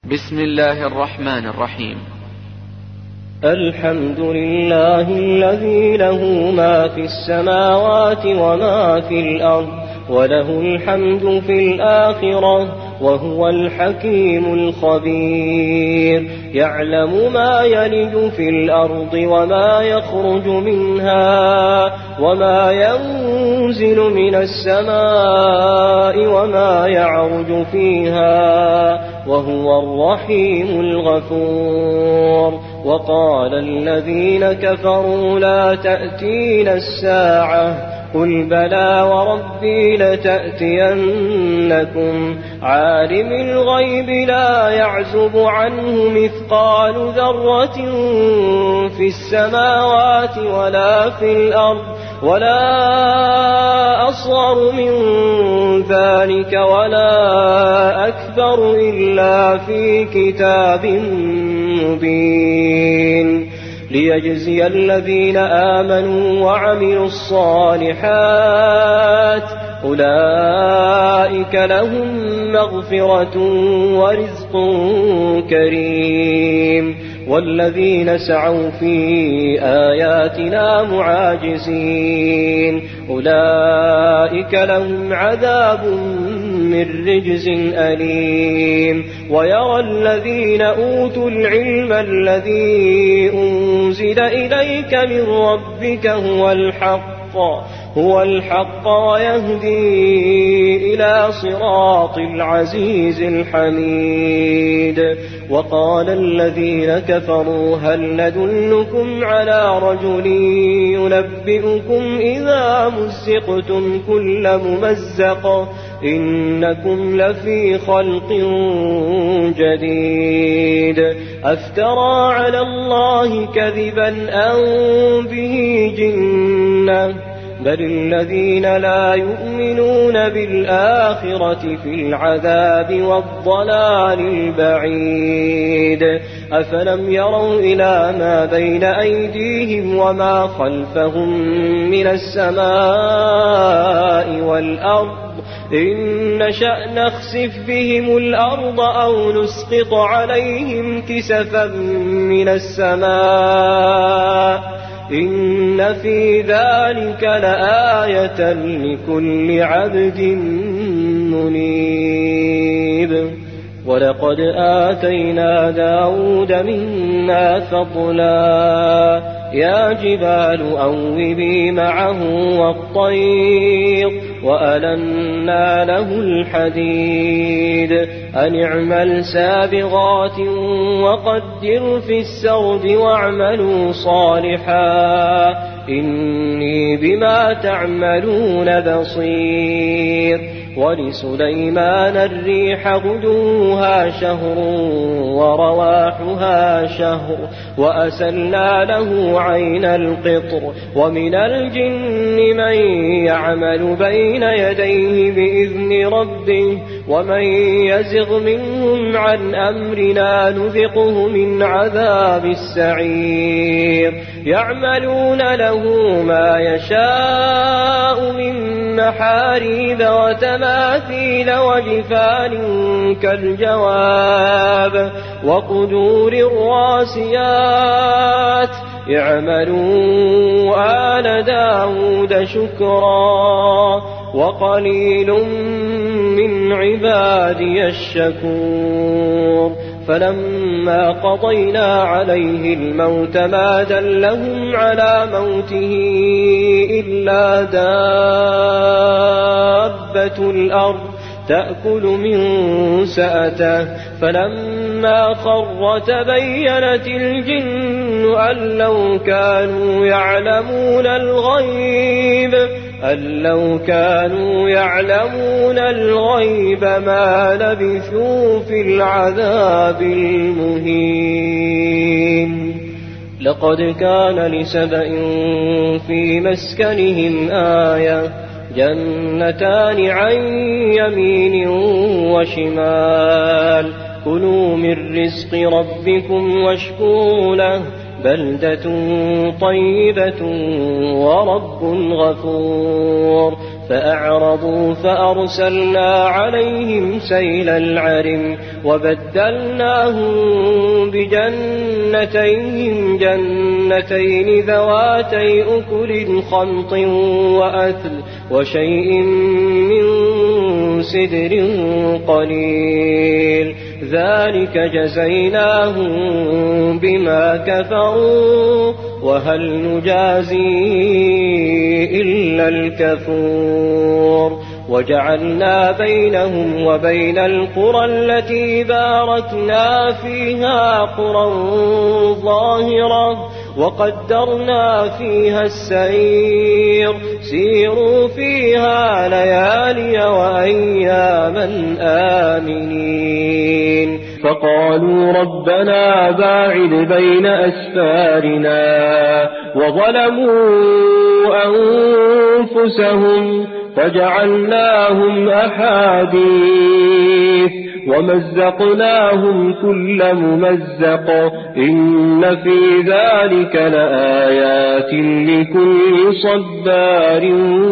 بسم الله الرحمن الرحيم. الحمد لله الذي له ما في السماوات وما في الأرض وله الحمد في الآخرة وهو الحكيم الخبير. يعلم ما يلج في الأرض وما يخرج منها وما ينزل من السماء وما يعرج فيها وهو الرحيم الغفور. وقال الذين كفروا لا تأتينا الساعة قل بلى وربي لتأتينكم عالم الغيب لا يعزب عنه مثقال ذرة في السماوات ولا في الأرض ولا أصغر من ذلك ولا أكبر إلا في كتاب مبين ليجزي الذين آمنوا وعملوا الصالحات أولئك لهم مغفرة ورزق كريم. والذين سعوا في آياتنا معاجزين أولئك لهم عذاب من رجز أليم. ويرى الذين أوتوا العلم الذي أنزل إليك من ربك هو الحق ويهدي إلى صراط العزيز الحميد. وقال الذين كفروا هل ندلكم على رجل ينبئكم إذا مزقتم كل ممزق إنكم لفي خلق جديد. أفترى على الله كذبا أم به جنة بل الذين لا يؤمنون بالآخرة في العذاب والضلال البعيد. أفلم يروا إلى ما بين أيديهم وما خلفهم من السماء والأرض إن نشأ نخسف بهم الأرض أو نسقط عليهم كسفا من السماء إن في ذلك لآية لكل عبد منيب. ولقد آتينا داود منا فضلا يا جبال أوبي معه والطير وألنا له الحديد أن اعمل سابغات وقدر في السرد واعملوا صالحا إني بما تعملون بصير. ولسليمان الريح غدوها شهر ورواحها شهر وأسلنا له عين القطر. ومن الجن من يعمل بين يديه بإذن ربه ومن يزغ منهم عن أمرنا نذقه من عذاب السعير. يعملون له ما يشاء من محاريب وتماثيل وجفان كالجواب وقدور الراسيات. اعملوا آل داود شكرا وقليل من عبادي الشكور. فلما قضينا عليه الموت ما دلهم على موته إلا دابة الأرض تأكل من سأته. فلما خر تبينت الجن أن لو كانوا يعلمون الغيب ما لبثوا في العذاب المهين. لقد كان لسبإ في مسكنهم آية جنتان عن يمين وشمال كلوا من رزق ربكم واشكروا له بلدة طيبة ورب غفور. فأعرضوا فأرسلنا عليهم سيل العرم وبدلناهم بجنتين جنتين ذواتي أكل خمط وأثل وشيء من سدر قليل ذلك جزيناهم بما كفروا وهل نجازي إلا الكفور وجعلنا بينهم وبين القرى التي باركنا فيها قرى ظاهرة وقدرنا فيها السير سيروا فيها ليالي وأياما آمنين فقالوا ربنا باعد بين أسفارنا وظلموا أنفسهم فجعلناهم أحاديث ومزقناهم كل ممزق إن في ذلك لآيات لكل صبار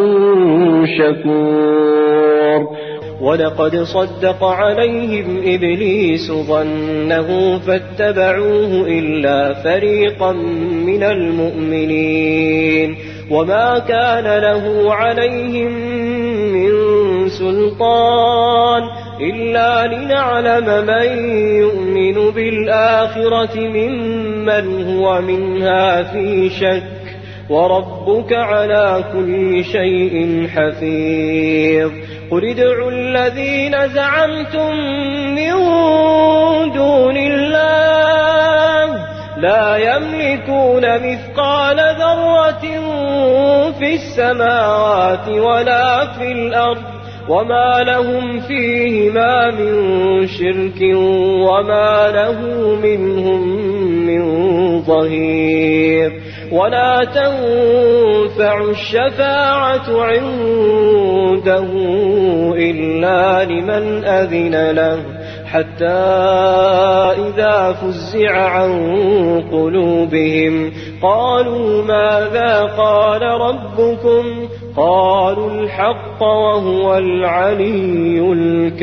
شكور ولقد صدق عليهم إبليس ظنه فاتبعوه إلا فريقا من المؤمنين وما كان له عليهم من سلطان إلا لنعلم من يؤمن بالآخرة ممن هو منها في شك وربك على كل شيء حفيظ قل ادعوا الذين زعمتم من دون الله لا يملكون مثقال ذرة في السماوات ولا في الأرض وما لهم فيهما من شرك وما له منهم من ظهير ولا تنفع الشفاعة عنده إلا لمن أذن له حتى إذا فزع عن قلوبهم قالوا ماذا قال ربكم قالوا الحق وهو العلي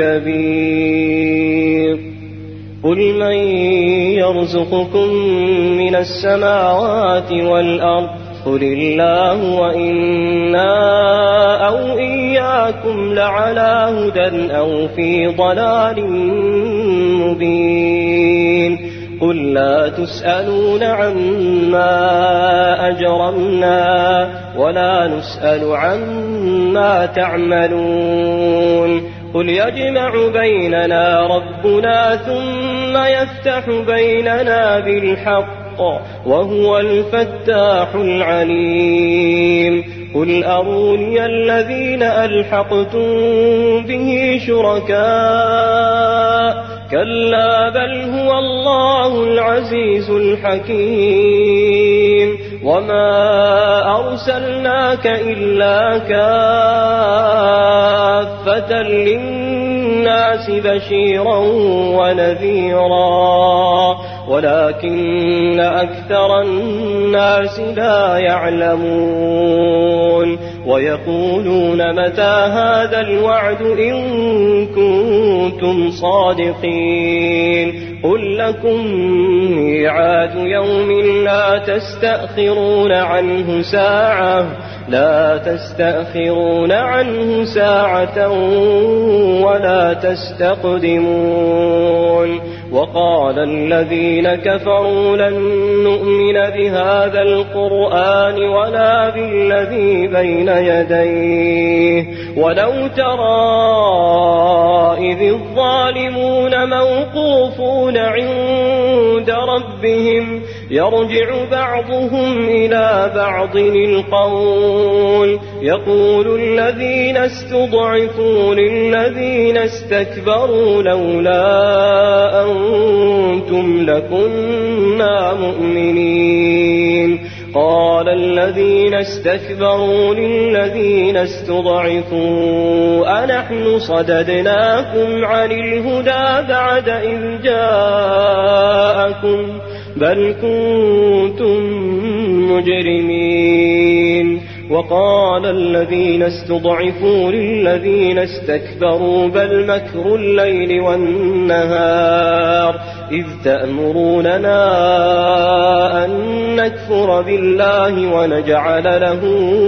الكبير قل من يرزقكم من السماوات والأرض قل الله وإنا أو إياكم لعلى هدى أو في ضلال مبين قل لا تسألون عما أجرمنا ولا نسأل عما تعملون قل يجمع بيننا ربنا ثم يفتح بيننا بالحق وهو الفتاح العليم قل أروني الذين ألحقتم به شركاء كلا بل هو الله العزيز الحكيم وما أرسلناك إلا كافة للناس بشيرا ونذيرا ولكن أكثر الناس لا يعلمون ويقولون متى هذا الوعد إن كنتم صادقين قل لكم ميعاد يوم لا تستأخرون عنه ساعة ولا تستقدمون وقال الذين كفروا لن نؤمن بهذا القرآن ولا بالذي بين يديه ولو ترى إذ الظالمون موقوفون عند ربهم يرجع بعضهم إلى بعض القول يقول الذين استضعفوا للذين استكبروا لولا أنتم لكنا مؤمنين قال الذين استكبروا للذين استضعفوا أنحن صددناكم عن الهدى بعد إذ جاءكم بل كنتم مجرمين وقال الذين استضعفوا للذين استكبروا بل مكر الليل والنهار إذ تأمروننا أن نكفر بالله ونجعل له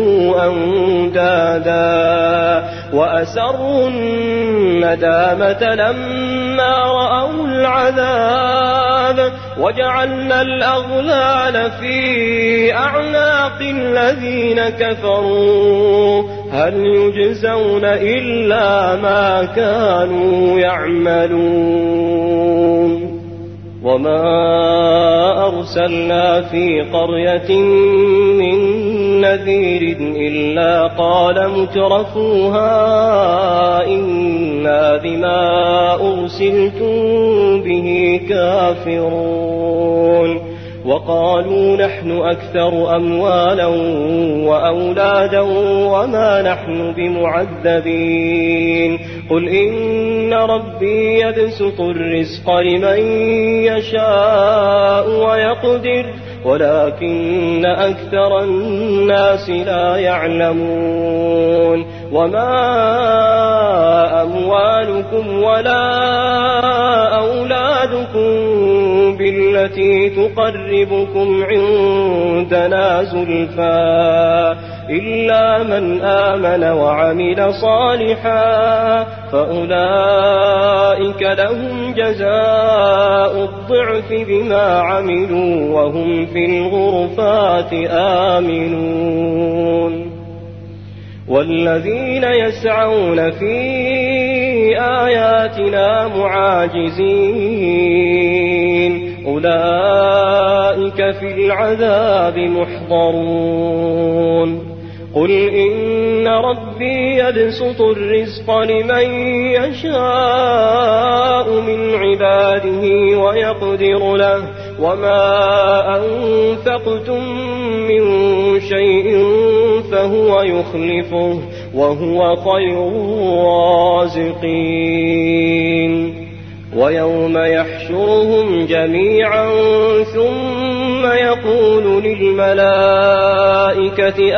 أندادا وأسروا الندامة لما رأوا العذاب وجعلنا الأغلال في أعناق الذين كفروا هل يجزون إلا ما كانوا يعملون وما أرسلنا في قرية من نذير إلا قال مترفوها إنا بما أرسلتم به كافرون وقالوا نحن أكثر أموالا وأولادا وما نحن بمعذبين قل إن ربي يبسط الرزق لمن يشاء ويقدر ولكن أكثر الناس لا يعلمون وما أموالكم ولا أولادكم بالتي تقربكم عندنا زلفى إلا من آمن وعمل صالحا فأولئك لهم جزاء الضعف بما عملوا وهم في الغرفات آمنون والذين يسعون في آياتنا معاجزين أولئك في العذاب محضرون قل إن ربي يبسط الرزق لمن يشاء من عباده ويقدر له وما أنفقتم من شيء فهو يخلفه وهو خير الرازقين ويوم يحشرهم جميعا ثم يقول للملائكة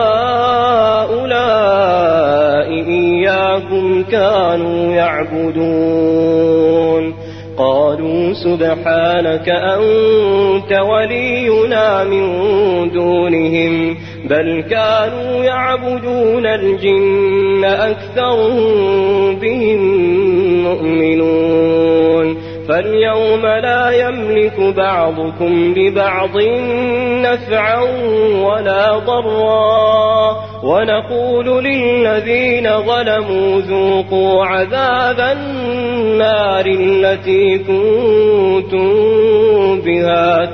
أهؤلاء إياكم كانوا يعبدون قالوا سبحانك أنت ولينا من دونهم بل كانوا يعبدون الجن أكثرهم بهم مؤمنون فاليوم لا يملك بعضكم لبعض نفعا ولا ضرا ونقول للذين ظلموا ذوقوا عذاب النار التي كنتم بها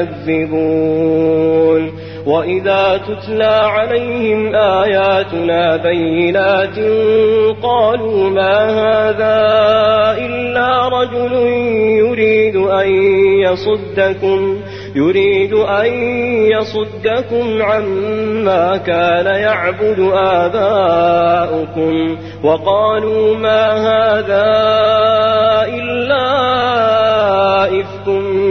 تكذبون وإذا تتلى عليهم آياتنا بينات قالوا ما هذا إلا رجل يريد أن يصدكم عما كان يعبد آباؤكم وقالوا ما هذا إلا إفك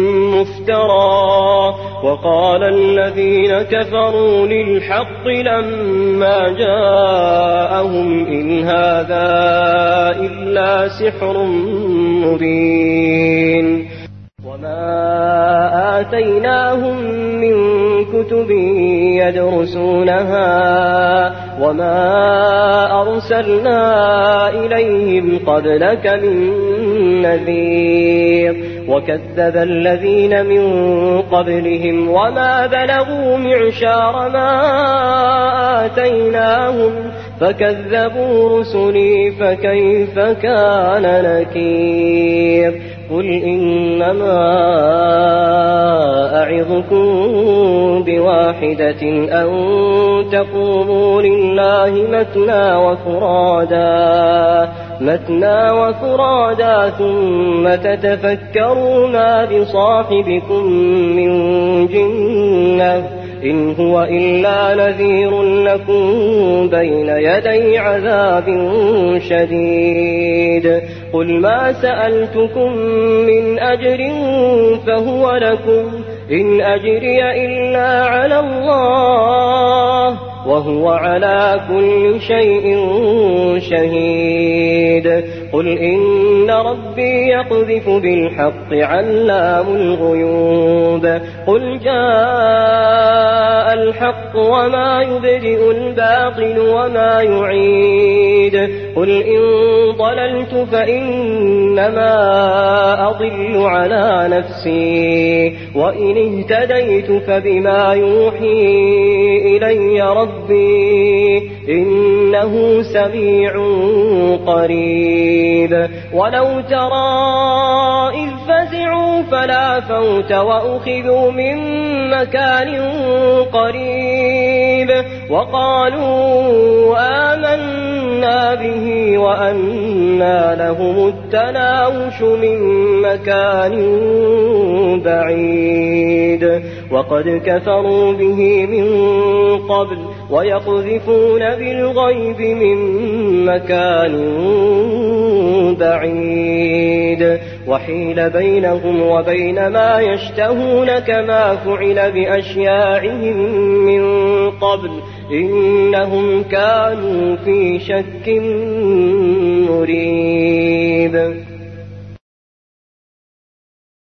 مفترى وقال الذين كفروا للحق لما جاءهم إن هذا إلا سحر مبين وما آتيناهم من كتب يدرسونها وما أرسلنا إليهم قبلك من نذير وكذب الذين من قبلهم وما بلغوا معشار ما آتيناهم فكذبوا رسلي فكيف كان نكير قل إنما أعظكم بواحدة أن تقوموا لله مثنى وفرادا ثم تتفكروا ما بصاحبكم من جنة إن هو إلا نذير لكم بين يدي عذاب شديد قل ما سألتكم من أجر فهو لكم إن أجري إلا على الله وهو على كل شيء شهيد قل إن ربي يقذف بالحق علام الغيوب قل جاء الحق وما يبدئ الباطل وما يعيد قل إن ضللت فإنما أضل على نفسي وإن اهتديت فبما يوحي إلي ربي إنه سميع قريب ولو ترى إذ فزعوا فلا فوت وأخذوا من مكان قريب وقالوا آمنا به وأنى لهم التناوش من مكان بعيد وقد كفروا به من قبل ويقذفون بالغيب من مكان بعيد وحيل بينهم وبين ما يشتهون كما فعل بأشياعهم من قبل إنهم كانوا في شك مريب